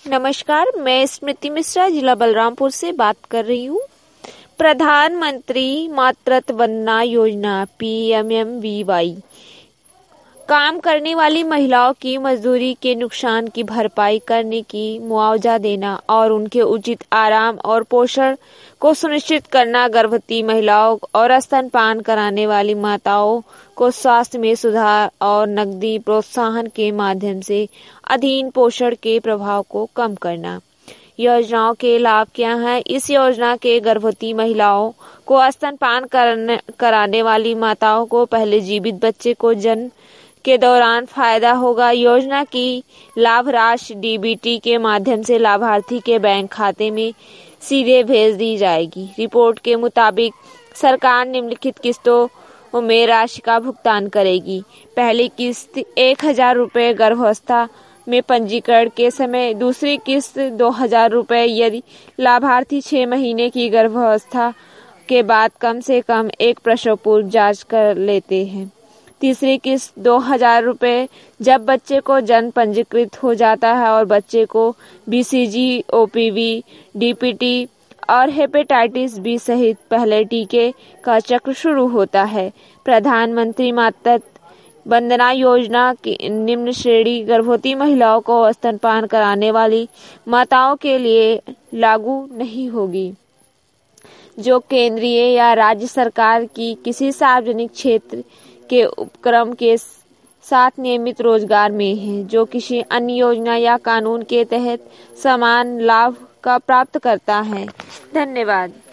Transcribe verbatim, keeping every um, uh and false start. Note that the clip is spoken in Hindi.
नमस्कार, मैं स्मृति मिश्रा जिला बलरामपुर से बात कर रही हूँ। प्रधानमंत्री मातृत्व वंदना योजना P M M V Y काम करने वाली महिलाओं की मजदूरी के नुकसान की भरपाई करने की मुआवजा देना और उनके उचित आराम और पोषण को सुनिश्चित करना, गर्भवती महिलाओं और स्तनपान कराने वाली माताओं को स्वास्थ्य में सुधार और नकदी प्रोत्साहन के माध्यम से अधीन पोषण के प्रभाव को कम करना। योजनाओं के लाभ क्या हैं? इस योजना के गर्भवती महिलाओं को स्तनपान कराने वाली माताओं को पहले जीवित बच्चे को जन्म के दौरान फायदा होगा। योजना की लाभ राशि डी बी टी के माध्यम से लाभार्थी के बैंक खाते में सीधे भेज दी जाएगी। रिपोर्ट के मुताबिक सरकार निम्नलिखित किस्तों में राशि का भुगतान करेगी। पहली किस्त एक हजार रुपये गर्भावस्था में पंजीकरण के समय, दूसरी किस्त दो हजार रुपये यदि लाभार्थी छह महीने की गर्भावस्था के बाद कम से कम एक प्रसव पूर्व जांच कर लेते हैं। तीसरी किस्त दो हजार रुपये जब बच्चे को जन्म पंजीकृत हो जाता है और बच्चे को B C G, O P V, D P T और हेपेटाइटिस बी सहित पहले टीके का चक्र शुरू होता है। प्रधानमंत्री मातृत्व वंदना योजना की निम्न श्रेणी गर्भवती महिलाओं को स्तनपान कराने वाली माताओं के लिए लागू नहीं होगी जो केंद्रीय या राज्य सरकार की किसी सार्वजनिक क्षेत्र के उपक्रम के साथ नियमित रोजगार में है, जो किसी अन्य योजना या कानून के तहत समान लाभ का प्राप्त करता है। धन्यवाद।